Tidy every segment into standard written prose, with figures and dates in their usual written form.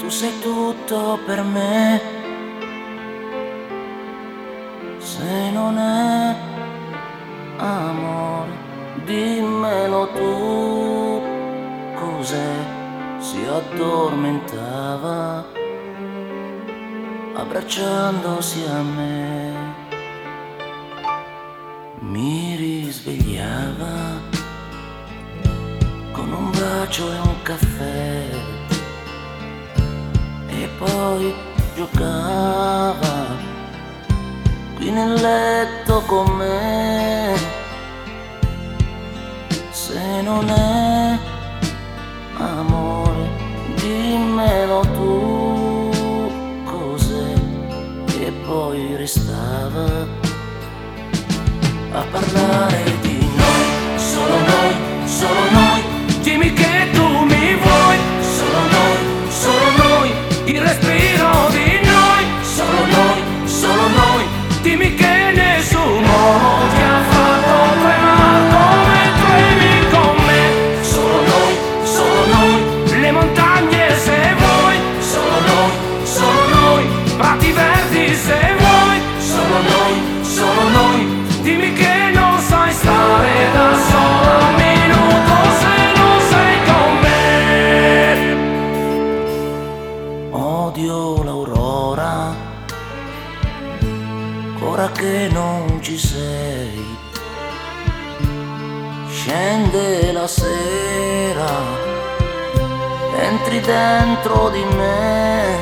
Tu sei tutto per me, se non è amore, dimmelo tu. Cos'è? Si addormentava abbracciandosi a me, mi risvegliava con un bacio e un caffè e poi giocava qui nel letto con me. Se non è amore, dimmelo tu. Cos'è? E poi restava a parlare di noi, solo noi, solo noi. Dimmi che tu mi vuoi, solo noi, il respiro di noi, solo noi. Dimmi che nessuno ti ha fatto tremare come tremi con me. Solo noi, le montagne se vuoi, solo noi, prati verdi se vuoi, solo noi. Dimmi che non sai stare da solo un minuto se non sei con me. Odio l'aurora, ora che non ci sei. Scende la sera, entri dentro di me.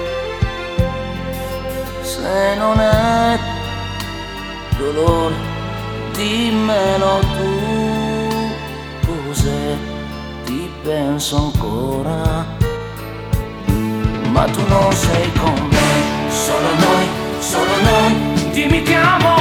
Se non è dolore, dimmelo tu. Cos'è? Ti penso ancora, ma tu non sei con me. Solo noi, dimmi che amo